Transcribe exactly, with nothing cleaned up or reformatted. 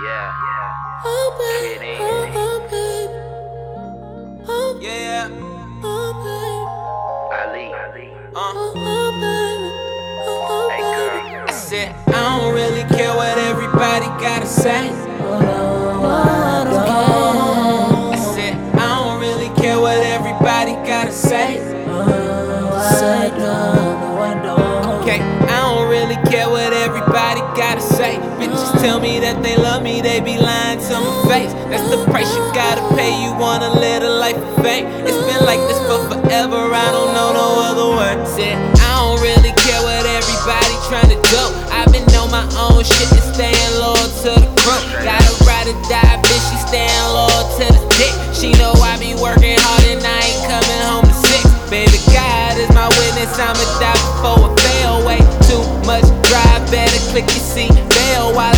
Yeah. Oh, babe. Kidding. Oh, babe. Oh, Yeah, oh, babe. Ali. uh. Oh, baby. Oh, Hey, baby. girl. I said, I don't really care what everybody gotta say. I don't care. I said, I don't really care what everybody gotta say. Say no, no, I don't. Okay, I don't really care what everybody gotta say. Bitches tell me that they love me, they be lying to my face. That's the price you gotta pay, you wanna live a life of fame. It's been like this for forever, I don't know no other word. Said, I don't really care what everybody tryna do. I've been on my own shit and staying